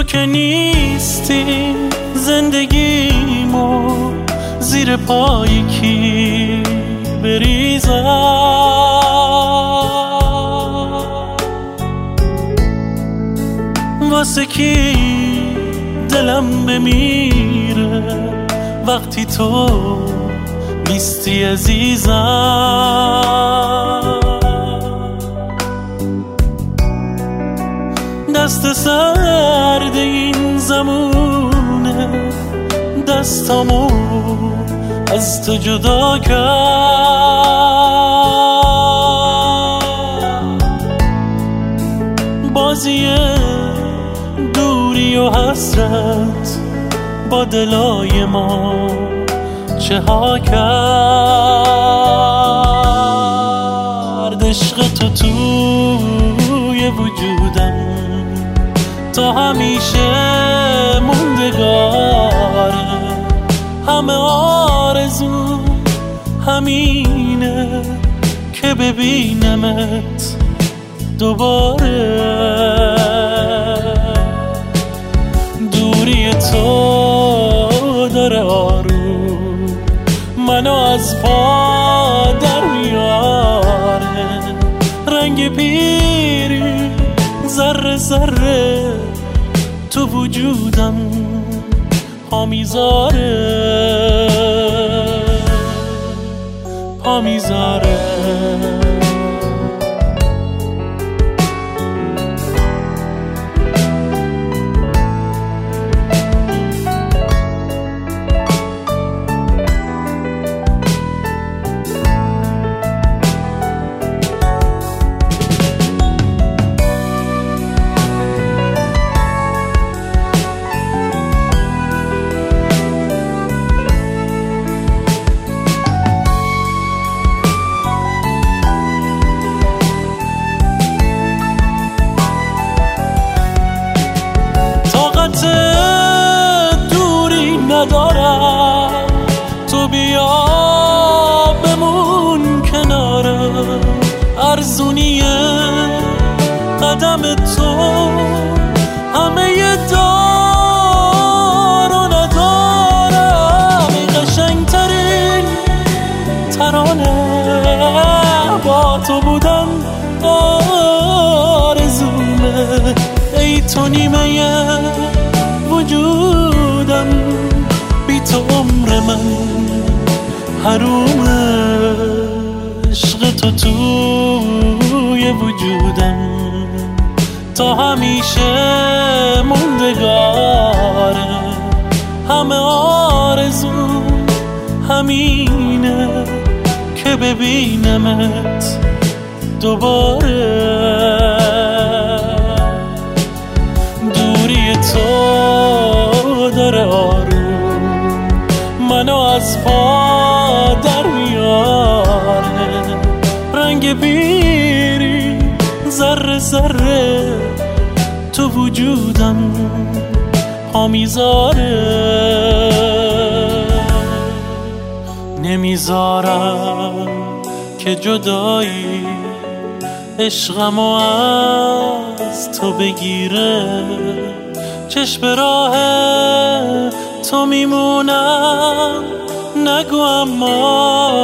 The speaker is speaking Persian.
که نیستی زندگیمو زیر پای کی بریزم؟ واسه کی دلم بمیره وقتی تو نیستی عزیزم؟ دست سرد این زمونه دستامو از تو جدا کرد. بازی دوری و حسرت با دلای ما چه ها کرد. عشق تو توی وجودم تا همیشه موندگاره. همه آرزو همینه که ببینمت دوباره. دوری تو داره آروم منو از پا در میاره. رنگ پیری ذره ذره تو وجودم پا میذاره پا میذاره. دوری ندارم تو بیا بمون کنارم. ارزونیه قدم تو همه دار و ندارم. این قشنگترین ترانه با تو بودن آرزومه. ای تو نیمه وجودم بی تو عمر من حرومه. عشق تو توی وجودم تا همیشه موندگاره. همه آرزو همینه که ببینمت دوباره. دوری تو داره آروم منو از پا در میاره. رنگ بیری ذره ذره تو وجودم پا میذاره. نمیذارم که جدایی عشقمو از تو بگیره. چشم راه تو میمونم نگو اما